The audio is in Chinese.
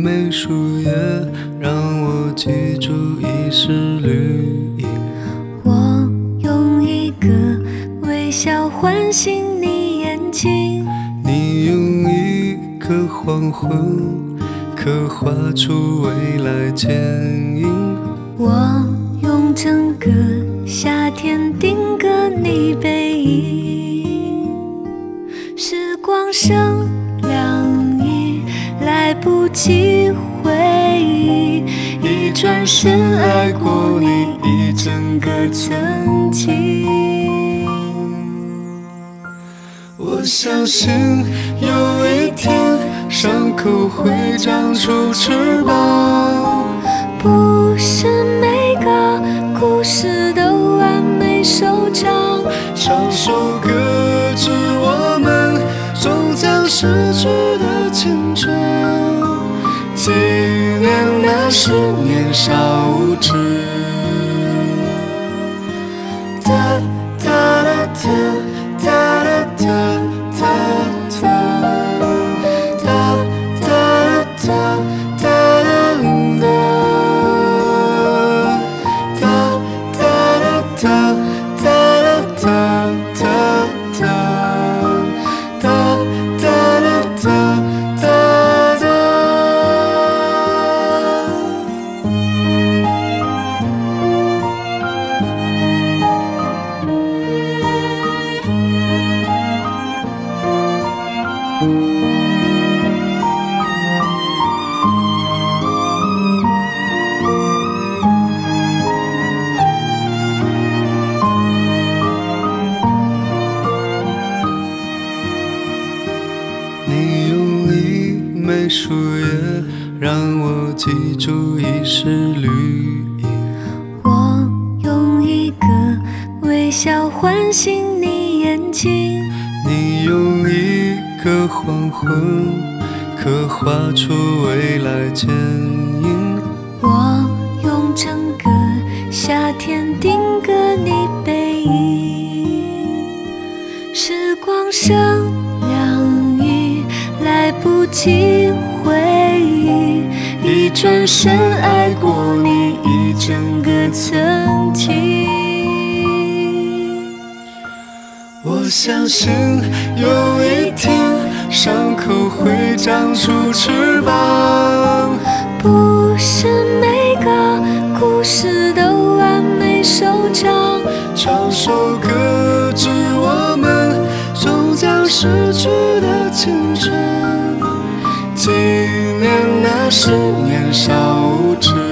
枚树叶，让我记住遗失绿荫。 我用一个微笑唤醒你眼睛， 你用一个黄昏刻画出未来剪影。 我用整个夏天定格你背影。时光生凉意，来不及回忆，一转身爱过你一整个曾经。 我相信有一天伤口会长出翅膀， 不是每个故事都完美收场， 唱首歌致我们终将逝去的青春，纪念那时年少无知。哒哒哒哒哒哒哒哒哒哒哒哒哒哒你用一枚树叶，让我记住遗失绿荫。 我用一个微笑唤醒你眼睛， 你用一个黄昏刻画出未来剪影。 我用整个夏天定格你背影。时光生凉意，来不及回忆，一转身爱过你一整个曾经。 我相信有一天伤口会长出翅膀， 不是每个故事都完美收场， 唱首歌致我们终将逝去的青春，纪念那时年少无知。